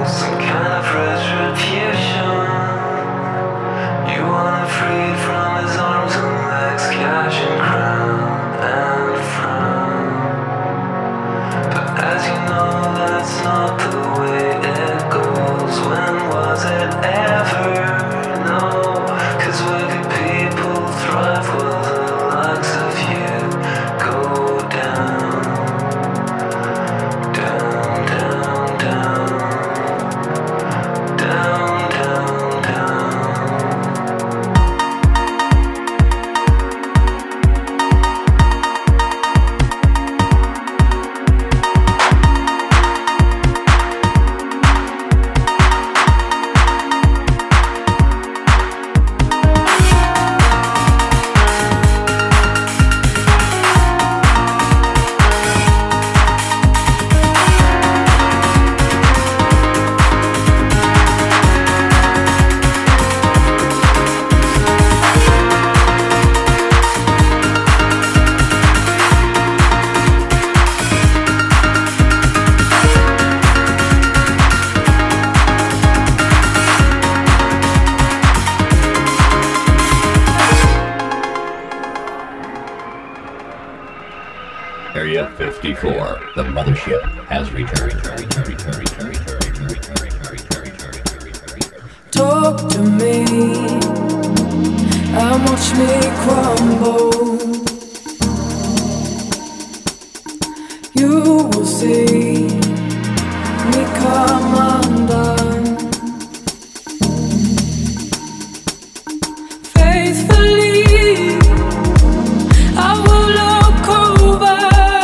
some kind of retribution. You wanna free from his arms and legs, cash and crown and frown. But as you know, that's not the way it goes. When was it ever? No, 'cause wicked people thrive while the likes of you go down, down, down, down, down, down, down. Area 54, the mothership has returned. Talk to me and watch me crumble. You will see me come undone. Faithfully, I will look over.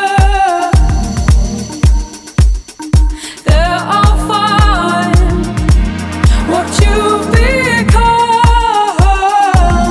There I'll find what you've become.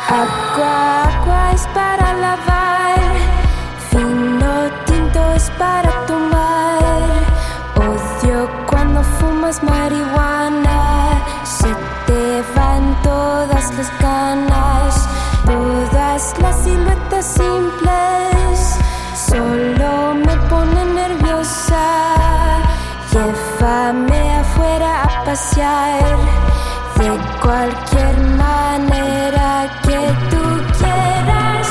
Agua, agua es para lavar, vino tinto es para tomar. Odio cuando fumas marihuana, se te van todas las ganas. Todas las siluetas simples solo me ponen nerviosa. Llévame afuera a pasear de cualquier manera que tú quieras.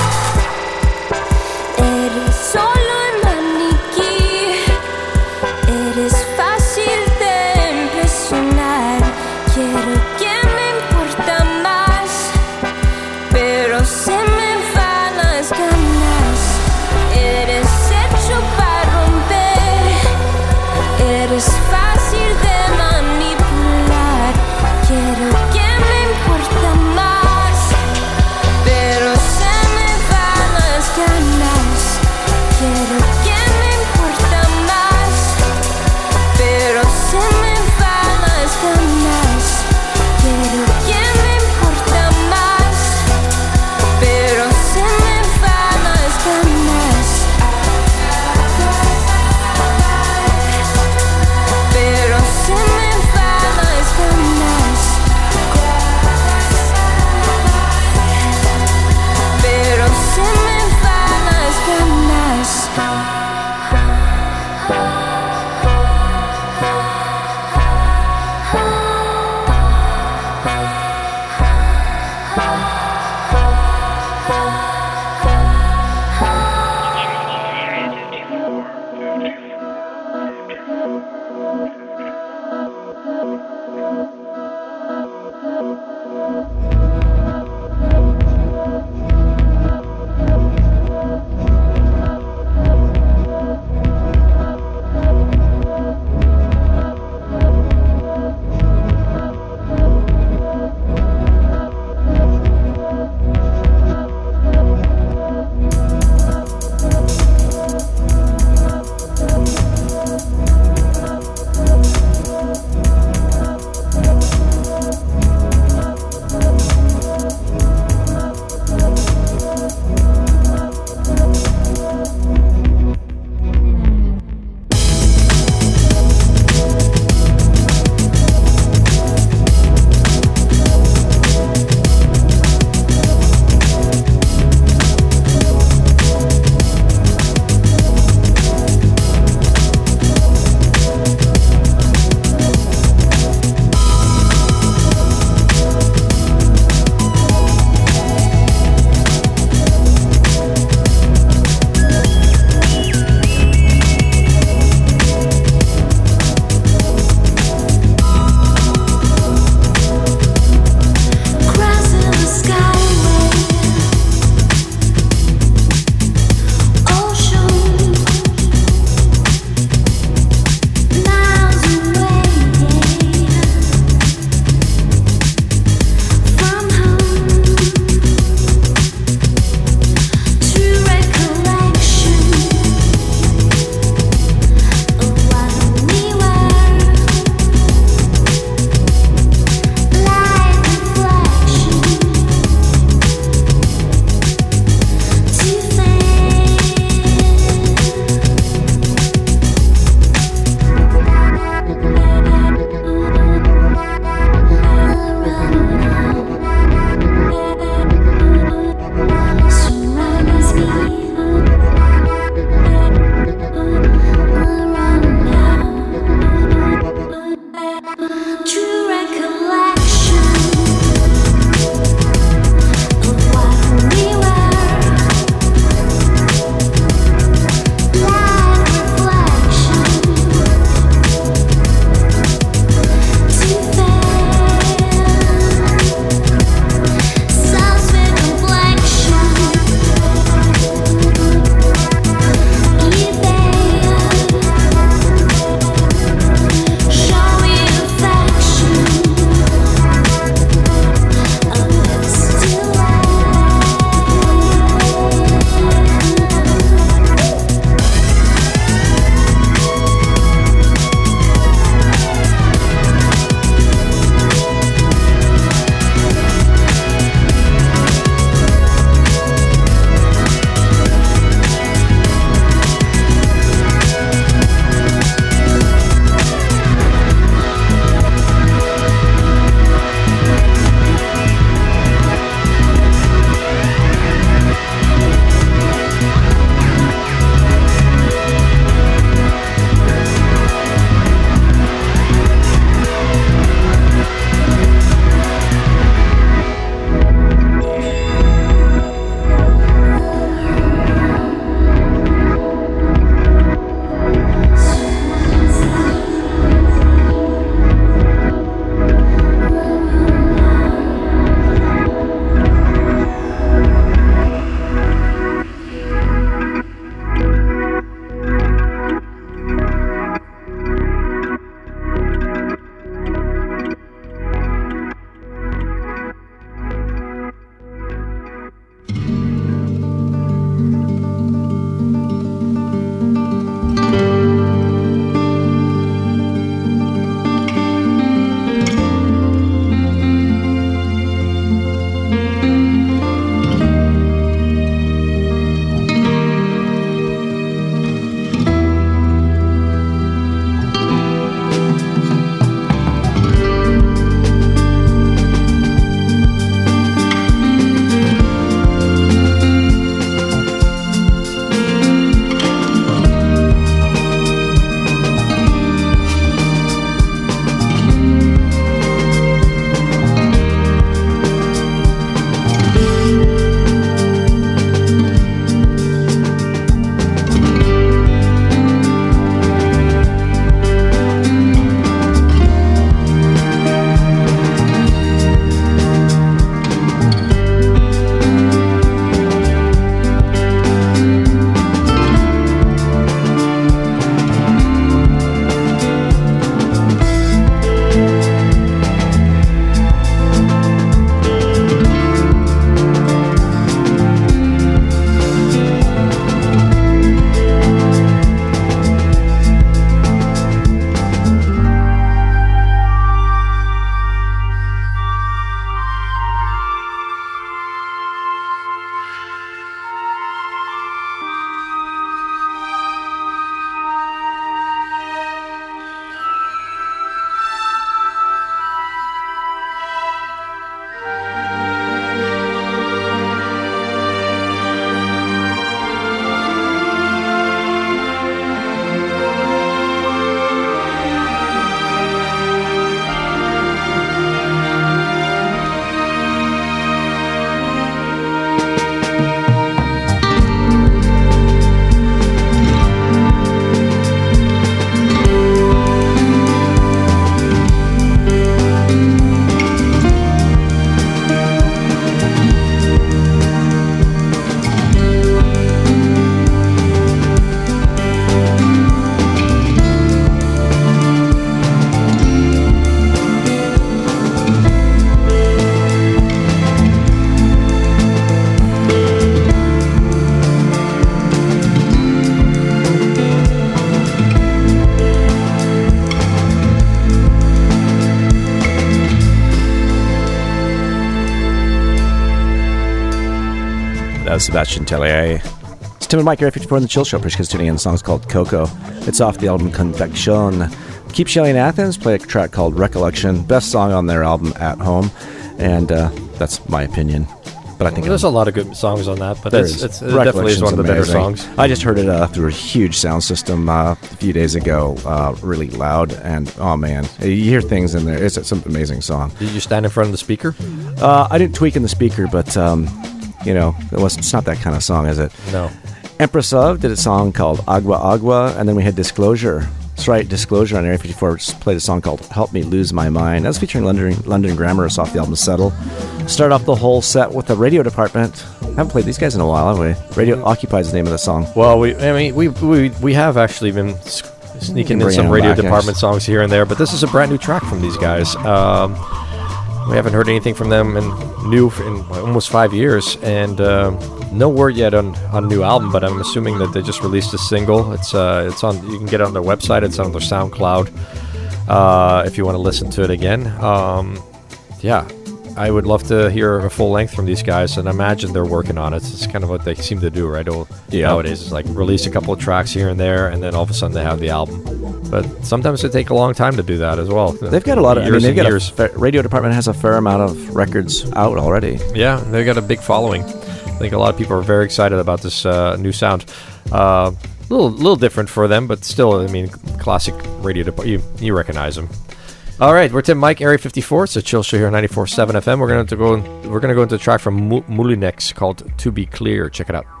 Sebastian Tellier. It's Tim and Mike, Area 54 in the Chill Show. Appreciate you tuning in. The song's called Coco. It's off the album Convection. Keep Shelling Athens play a track called Recollection. Best song on their album, At Home. And that's my opinion. But I think there's a lot of good songs on that, but it definitely is one of the better songs. I just heard it through a huge sound system a few days ago, really loud, and oh man, you hear things in there. It's an amazing song. Did you stand in front of the speaker? I didn't tweak in the speaker, but it's not that kind of song, is it? No. Empress of did a song called Agua Agua, and then we had Disclosure. That's right, Disclosure on Area 54 played a song called Help Me Lose My Mind. That was featuring London Grammar off the album Settle. Start off the whole set with the Radio Department. I haven't played these guys in a while, have we? Radio Occupies the name of the song. Well, we have actually been sneaking in some Radio Department songs here and there, but this is a brand new track from these guys. We haven't heard anything from them in almost 5 years, and no word yet on a new album. But I'm assuming that they just released a single. It's on. You can get it on their website. It's on their SoundCloud. If you want to listen to it again, yeah, I would love to hear a full length from these guys, and I imagine they're working on it. It's kind of what they seem to do, right? Nowadays, it's like release a couple of tracks here and there, and then all of a sudden they have the album. But sometimes it take a long time to do that as well. They've got a lot of years. Radio Department has a fair amount of records out already. Yeah, they've got a big following. I think a lot of people are very excited about this new sound. Little different for them, but still, I mean, classic Radio Department. You recognize them. All right, we're Tim Mike, Area 54. It's a Chill Show here on 94.7 FM. We're going to go into a track from Moulinex called To Be Clear. Check it out.